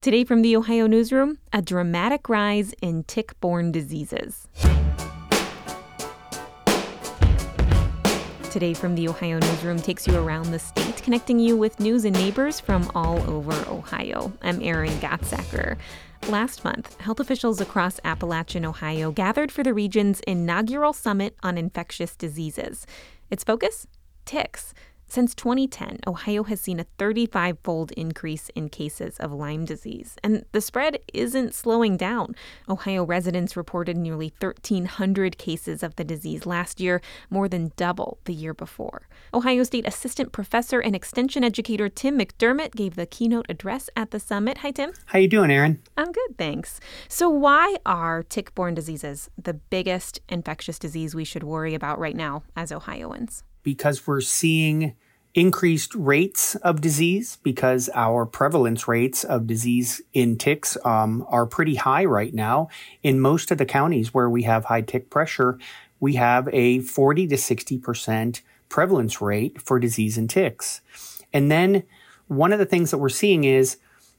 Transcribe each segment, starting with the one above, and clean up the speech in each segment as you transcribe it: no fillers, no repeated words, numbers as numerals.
Today from the Ohio Newsroom, a dramatic rise in tick-borne diseases. Today from the Ohio Newsroom takes you around the state, connecting you with news and neighbors from all over Ohio. I'm Erin Gatsacker. Last month, health officials across Appalachian, Ohio gathered for the region's inaugural summit on infectious diseases. Its focus? Ticks. Since 2010, Ohio has seen a 35-fold increase in cases of Lyme disease, and the spread isn't slowing down. Ohio residents reported nearly 1,300 cases of the disease last year, more than double the year before. Ohio State Assistant Professor and Extension Educator Tim McDermott gave the keynote address at the summit. Hi, Tim. How you doing, Erin? I'm good, thanks. So why are tick-borne diseases the biggest infectious disease we should worry about right now as Ohioans? Because we're seeing increased rates of disease, because our prevalence rates of disease in ticks are pretty high right now. In most of the counties where we have high tick pressure, we have a 40 to 60% prevalence rate for disease in ticks. And then one of the things that we're seeing is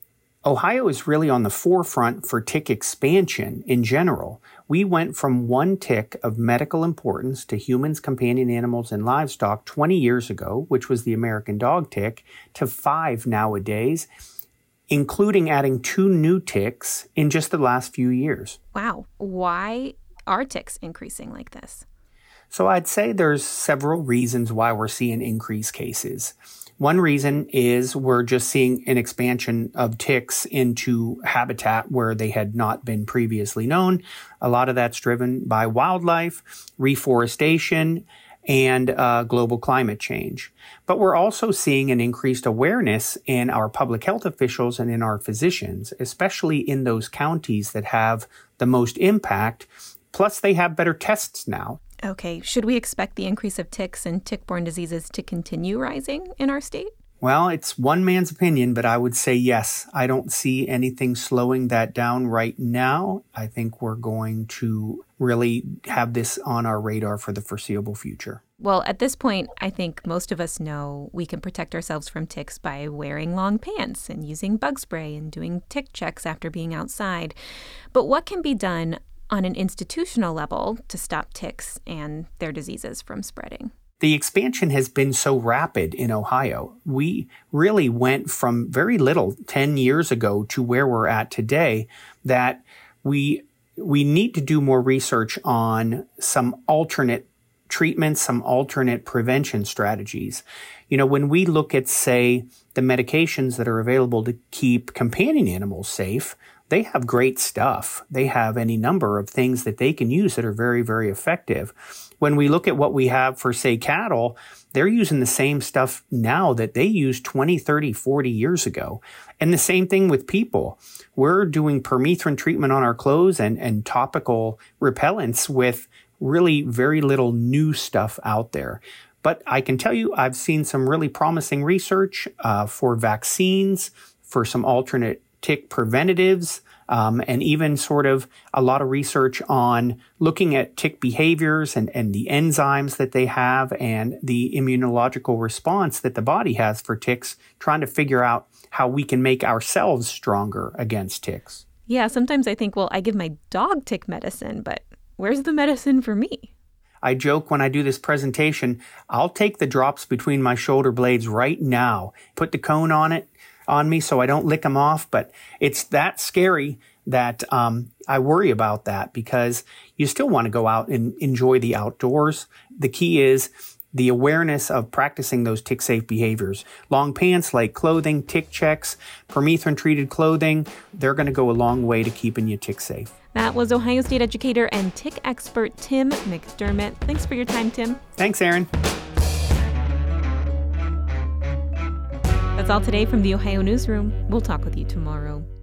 Ohio is really on the forefront for tick expansion in general. We went from one tick of medical importance to humans, companion animals, and livestock 20 years ago, which was the American dog tick, to 5 nowadays, including adding 2 new ticks in just the last few years. Wow. Why are ticks increasing like this? So I'd say there's several reasons why we're seeing increased cases. One reason is we're just seeing an expansion of ticks into habitat where they had not been previously known. A lot of that's driven by wildlife, reforestation, and global climate change. But we're also seeing an increased awareness in our public health officials and in our physicians, especially in those counties that have the most impact. Plus, they have better tests now. Okay, should we expect the increase of ticks and tick-borne diseases to continue rising in our state? Well, it's one man's opinion, but I would say yes. I don't see anything slowing that down right now. I think we're going to really have this on our radar for the foreseeable future. Well, at this point, I think most of us know we can protect ourselves from ticks by wearing long pants and using bug spray and doing tick checks after being outside. But what can be done on an institutional level to stop ticks and their diseases from spreading? The expansion has been so rapid in Ohio. We really went from very little 10 years ago to where we're at today that we need to do more research on some alternate treatments, some alternate prevention strategies. You know, when we look at, say, the medications that are available to keep companion animals safe, they have great stuff. They have any number of things that they can use that are very, very effective. When we look at what we have for, say, cattle, they're using the same stuff now that they used 20, 30, 40 years ago. And the same thing with people. We're doing permethrin treatment on our clothes and topical repellents with really very little new stuff out there. But I can tell you, I've seen some really promising research for vaccines, for some alternate tick preventatives, and even sort of a lot of research on looking at tick behaviors and the enzymes that they have and the immunological response that the body has for ticks, trying to figure out how we can make ourselves stronger against ticks. Yeah, sometimes I think, well, I give my dog tick medicine, but where's the medicine for me? I joke when I do this presentation, I'll take the drops between my shoulder blades right now, put the cone on me so I don't lick them off. But it's that scary that I worry about that, because you still want to go out and enjoy the outdoors. The key is the awareness of practicing those tick-safe behaviors. Long pants, light clothing, tick checks, permethrin-treated clothing, they're going to go a long way to keeping you tick-safe. That was Ohio State educator and tick expert Tim McDermott. Thanks for your time, Tim. Thanks, Erin. That's all today from the Ohio Newsroom. We'll talk with you tomorrow.